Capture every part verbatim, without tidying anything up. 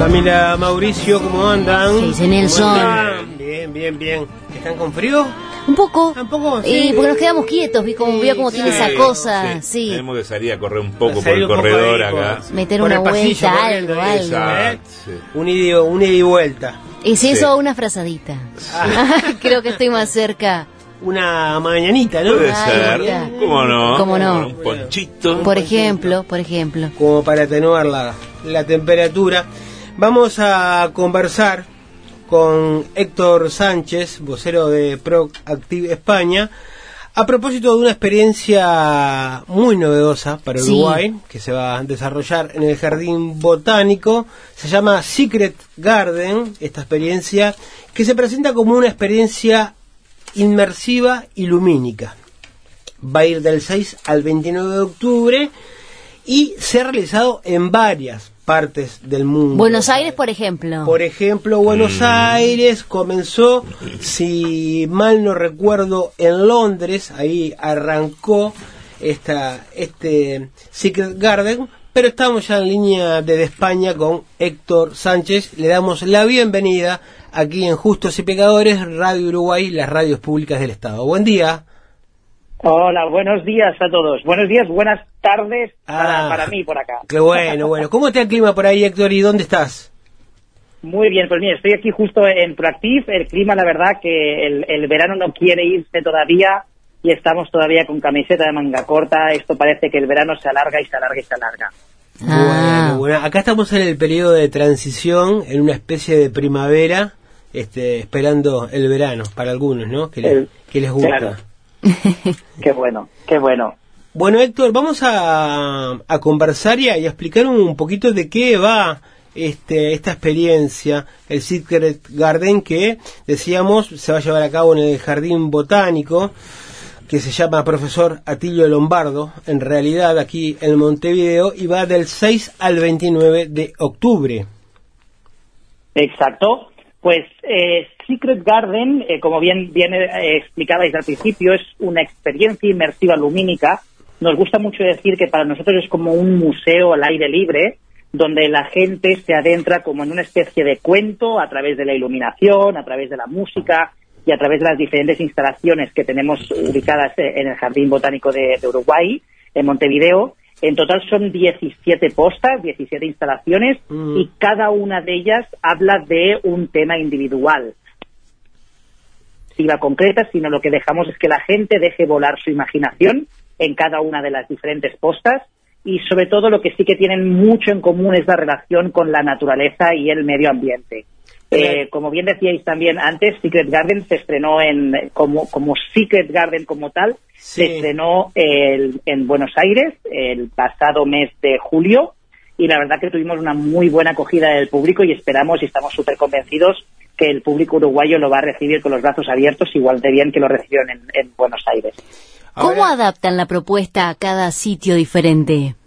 Camila, Mauricio, ¿cómo andan? ¿Qué dice Nelson? Bien, bien, bien. ¿Están con frío? Un poco. ¿Un poco? Sí. Eh, porque nos quedamos quietos, vi cómo, vio cómo Sí, tiene esa cosa. Sí. Sí. Tenemos que salir a correr un poco por Salir el un poco corredor ahí, acá. por- Meter por una el pasillo, vuelta, corriendo, algo, algo. Exacto, sí. Un ida, un ida y vuelta. ¿Es Sí. eso o una frazadita? Creo que estoy más cerca. Una mañanita, ¿no? Puede Ay, ser, mira. ¿cómo no? ¿Cómo no? Un ponchito. Por ejemplo, por ejemplo. Como para atenuar la, la temperatura. Vamos a conversar con Héctor Sánchez, vocero de Proactive España, a propósito de una experiencia muy novedosa para Sí. Uruguay, que se va a desarrollar en el Jardín Botánico. Se llama Secret Garden, esta experiencia, que se presenta como una experiencia inmersiva y lumínica. Va a ir del seis al veintinueve de octubre y se ha realizado en varias partes del mundo. Buenos Aires, por ejemplo. Por ejemplo, Buenos Aires comenzó, si mal no recuerdo, en Londres. Ahí arrancó esta este Secret Garden, pero estamos ya en línea desde España con Héctor Sánchez. Le damos la bienvenida aquí en Justos y Pecadores, Radio Uruguay, las radios públicas del Estado. Buen día. Hola, buenos días a todos. Buenos días, buenas tardes para, Ah, para mí por acá. Qué bueno, bueno. ¿Cómo está el clima por ahí, Héctor, y dónde estás? Muy bien, pues mira, estoy aquí justo en Proactive. El clima, la verdad, que el, el verano no quiere irse todavía y estamos todavía con camiseta de manga corta. Esto parece que el verano se alarga y se alarga y se alarga. Ah. Bueno, bueno, acá estamos en el periodo de transición, en una especie de primavera, este, esperando el verano para algunos, ¿no? Que les, El- que les gusta. claro. Qué bueno, qué bueno. Bueno, Héctor, vamos a, a conversar y a, y a explicar un poquito de qué va este, esta experiencia, el Secret Garden, que decíamos se va a llevar a cabo en el Jardín Botánico, que se llama Profesor Atilio Lombardo, en realidad aquí en Montevideo, y va del seis al veintinueve de octubre. Exacto. Pues eh, Secret Garden, eh, como bien, bien eh, explicabais al principio, es una experiencia inmersiva lumínica. Nos gusta mucho decir que para nosotros es como un museo al aire libre, donde la gente se adentra como en una especie de cuento a través de la iluminación, a través de la música y a través de las diferentes instalaciones que tenemos ubicadas en el Jardín Botánico de, de Uruguay, en Montevideo. En total son diecisiete postas, diecisiete instalaciones, Mm. y cada una de ellas habla de un tema individual. Concreta, concreta, sino lo que dejamos es que la gente deje volar su imaginación en cada una de las diferentes postas, y sobre todo lo que sí que tienen mucho en común es la relación con la naturaleza y el medio ambiente. Eh, como bien decíais también antes, Secret Garden se estrenó en como, como Secret Garden como tal, Sí. se estrenó el- en Buenos Aires el pasado mes de julio, y la verdad que tuvimos una muy buena acogida del público y esperamos y estamos súper convencidos que el público uruguayo lo va a recibir con los brazos abiertos igual de bien que lo recibieron en, en Buenos Aires. ¿Cómo Ahora- adaptan la propuesta a cada sitio diferente?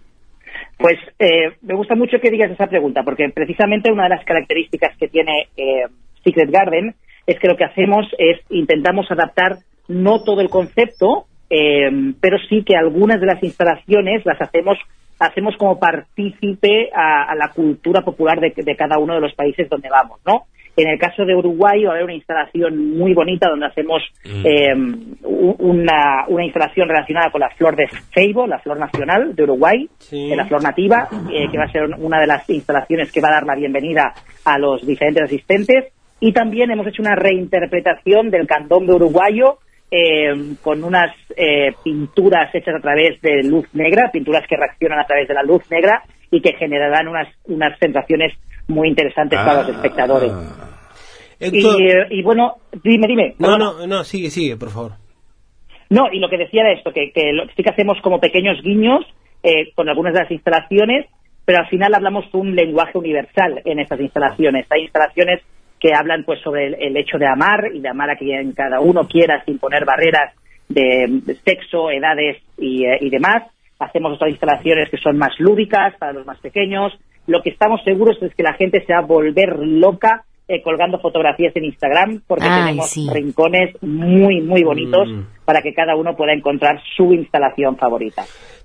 Pues eh, me gusta mucho que digas esa pregunta, porque precisamente una de las características que tiene eh, Secret Garden es que lo que hacemos es intentamos adaptar no todo el concepto, eh, pero sí que algunas de las instalaciones las hacemos hacemos como partícipe a, a la cultura popular de, de cada uno de los países donde vamos, ¿no? En el caso de Uruguay va a haber una instalación muy bonita donde hacemos Mm. eh, u- una, una instalación relacionada con la flor de ceibo, la flor nacional de Uruguay, Sí. eh, la flor nativa, eh, que va a ser una de las instalaciones que va a dar la bienvenida a los diferentes asistentes. Y también hemos hecho una reinterpretación del candombe uruguayo eh, con unas eh, pinturas hechas a través de luz negra, pinturas que reaccionan a través de la luz negra y que generarán unas, unas sensaciones muy interesantes para los espectadores. Héctor, Y, eh, y bueno, dime, dime. no, perdona. no, no, sigue, sigue, por favor. No, y lo que decía era esto, que, que lo, sí que hacemos como pequeños guiños eh, con algunas de las instalaciones, pero al final hablamos un lenguaje universal en estas instalaciones. Hay instalaciones que hablan pues sobre el, el hecho de amar y de amar a quien cada uno quiera sin poner barreras de, de sexo, edades y, eh, y demás. Hacemos otras instalaciones que son más lúdicas para los más pequeños. Lo que estamos seguros es que la gente se va a volver loca eh, colgando fotografías en Instagram, porque Ay, tenemos sí. rincones muy, muy bonitos Mm. para que cada uno pueda encontrar su instalación favorita.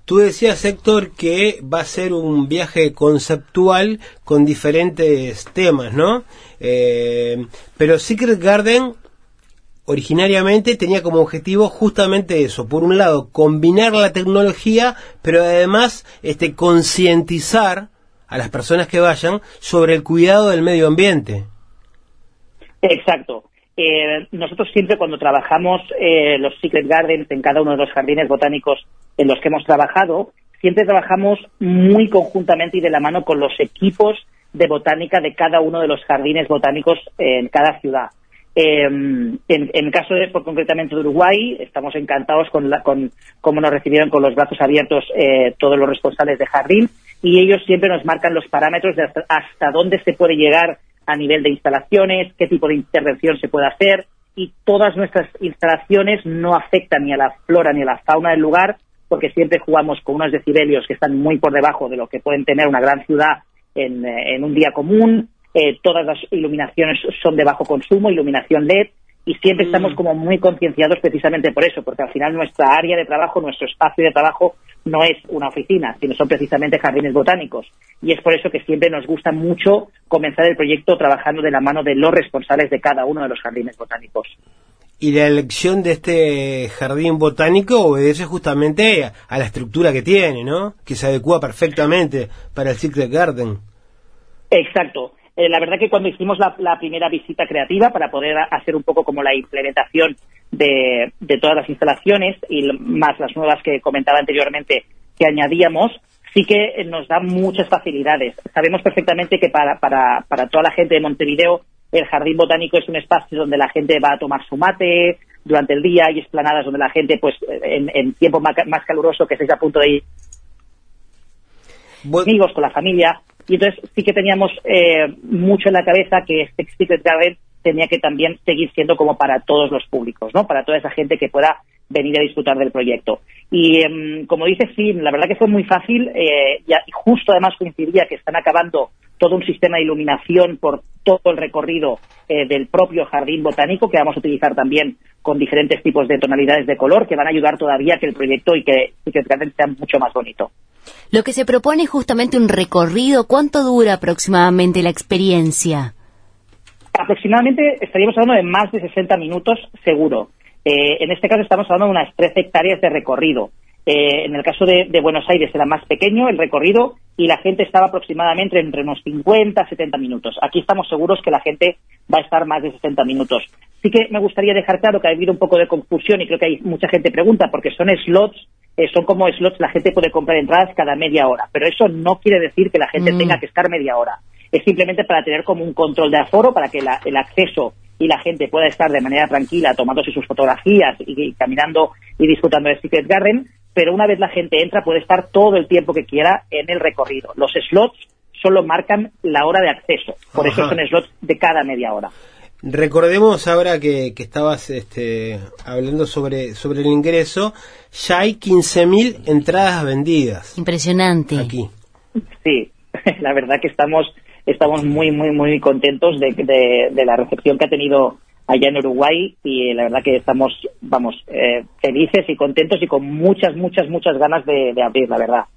Tú decías, Héctor, que va a ser un viaje conceptual con diferentes temas, ¿no? Eh, pero Secret Garden originariamente tenía como objetivo justamente eso. Por un lado, combinar la tecnología, pero además este, concientizar a las personas que vayan sobre el cuidado del medio ambiente. Exacto. Eh, nosotros siempre cuando trabajamos eh, los Secret Gardens en cada uno de los jardines botánicos en los que hemos trabajado, siempre trabajamos muy conjuntamente y de la mano con los equipos de botánica de cada uno de los jardines botánicos en cada ciudad. Eh, en, en el caso de, por concretamente de Uruguay, estamos encantados con, la, con cómo nos recibieron con los brazos abiertos eh, todos los responsables de jardín, y ellos siempre nos marcan los parámetros de hasta, hasta dónde se puede llegar a nivel de instalaciones, qué tipo de intervención se puede hacer, y todas nuestras instalaciones no afectan ni a la flora ni a la fauna del lugar, porque siempre jugamos con unos decibelios que están muy por debajo de lo que pueden tener una gran ciudad en, en un día común. Eh, todas las iluminaciones son de bajo consumo, iluminación L E D, y siempre mm. estamos como muy concienciados precisamente por eso, porque al final nuestra área de trabajo, nuestro espacio de trabajo no es una oficina, sino son precisamente jardines botánicos. Y es por eso que siempre nos gusta mucho comenzar el proyecto trabajando de la mano de los responsables de cada uno de los jardines botánicos. Y la elección de este jardín botánico obedece justamente a, a la estructura que tiene, ¿no? Que se adecua perfectamente para el Secret Garden. Exacto. Eh, la verdad que cuando hicimos la, la primera visita creativa para poder hacer un poco como la implementación de, de todas las instalaciones y más las nuevas que comentaba anteriormente que añadíamos, sí que nos da muchas facilidades. Sabemos perfectamente que para, para, para toda la gente de Montevideo el jardín botánico es un espacio donde la gente va a tomar su mate durante el día, y esplanadas donde la gente pues en, en tiempo más, más caluroso que estáis a punto de ir con amigos, con la familia. Y entonces sí que teníamos eh, mucho en la cabeza que este Secret Garden tenía que también seguir siendo como para todos los públicos, ¿no? Para toda esa gente que pueda venir a disfrutar del proyecto. Y eh, como dices, sí, la verdad que fue muy fácil, eh, y justo además coincidía que están acabando todo un sistema de iluminación por todo el recorrido eh, del propio jardín botánico, que vamos a utilizar también con diferentes tipos de tonalidades de color, que van a ayudar todavía a que el proyecto y que Secret Garden sea mucho más bonito. Lo que se propone es justamente un recorrido. ¿Cuánto dura aproximadamente la experiencia? Aproximadamente estaríamos hablando de más de sesenta minutos seguro. Eh, en este caso estamos hablando de unas trece hectáreas de recorrido. Eh, en el caso de, de Buenos Aires era más pequeño el recorrido y la gente estaba aproximadamente entre unos cincuenta a setenta minutos. Aquí estamos seguros que la gente va a estar más de sesenta minutos. Sí que me gustaría dejar claro que ha habido un poco de confusión y creo que hay mucha gente pregunta porque son slots, eh, son como slots, la gente puede comprar entradas cada media hora, pero eso no quiere decir que la gente mm. tenga que estar media hora. Es simplemente para tener como un control de aforo, para que la, el acceso y la gente pueda estar de manera tranquila tomándose sus fotografías y, y caminando y disfrutando del Secret Garden, pero una vez la gente entra puede estar todo el tiempo que quiera en el recorrido. Los slots solo marcan la hora de acceso, por Ajá. eso son slots de cada media hora. Recordemos ahora que, que estabas este, hablando sobre, sobre el ingreso, ya hay quince mil entradas vendidas. Impresionante. Aquí. Sí, la verdad que estamos estamos muy, muy, muy contentos de, de, de la recepción que ha tenido allá en Uruguay, y la verdad que estamos, vamos, eh, felices y contentos y con muchas, muchas, muchas ganas de, de abrir, la verdad.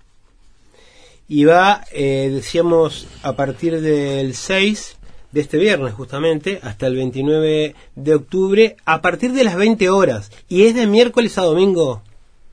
Y va, eh, decíamos, a partir del seis de este viernes justamente, hasta el veintinueve de octubre, a partir de las veinte horas, y es de miércoles a domingo.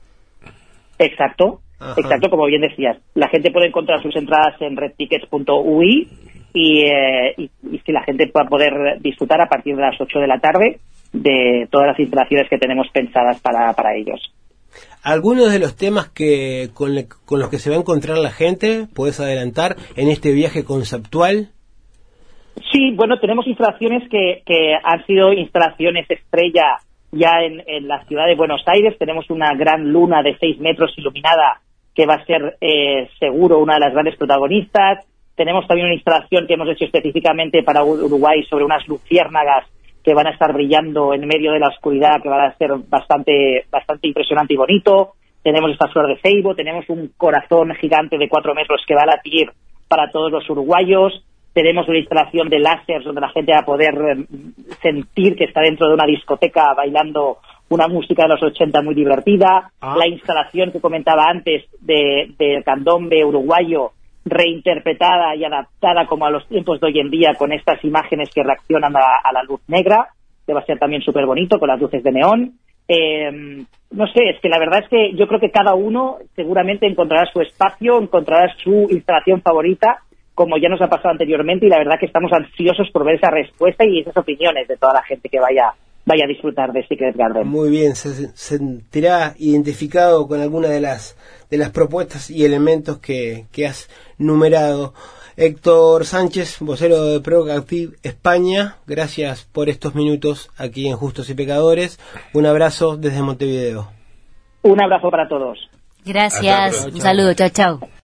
Exacto. Ajá. Exacto, como bien decías. La gente puede encontrar sus entradas en red tickets punto u i y, eh, y, y si la gente va a poder disfrutar a partir de las ocho de la tarde de todas las instalaciones que tenemos pensadas para, para ellos. ¿Algunos de los temas que con, le, con los que se va a encontrar la gente puedes adelantar en este viaje conceptual? Sí, bueno, tenemos instalaciones que, que han sido instalaciones estrella ya en, en la ciudad de Buenos Aires. Tenemos una gran luna de seis metros iluminada que va a ser eh, seguro una de las grandes protagonistas. Tenemos también una instalación que hemos hecho específicamente para Uruguay sobre unas luciérnagas que van a estar brillando en medio de la oscuridad, que van a ser bastante bastante impresionante y bonito. Tenemos esta flor de ceibo, tenemos un corazón gigante de cuatro metros que va a latir para todos los uruguayos. Tenemos una instalación de láser donde la gente va a poder sentir que está dentro de una discoteca bailando una música de los ochenta muy divertida, Ah. la instalación que comentaba antes de, de candombe uruguayo, reinterpretada y adaptada como a los tiempos de hoy en día, con estas imágenes que reaccionan a, a la luz negra, que va a ser también súper bonito, con las luces de neón. Eh, no sé, es que la verdad es que yo creo que cada uno seguramente encontrará su espacio, encontrará su instalación favorita, como ya nos ha pasado anteriormente, y la verdad que estamos ansiosos por ver esa respuesta y esas opiniones de toda la gente que vaya vaya a disfrutar de Secret Garden. Muy bien, se se sentirá identificado con alguna de las de las propuestas y elementos que, que has numerado. Héctor Sánchez, vocero de Procactiv España, gracias por estos minutos aquí en Justos y Pecadores. Un abrazo desde Montevideo. Un abrazo para todos. Gracias, Hasta un saludo, chao, chao.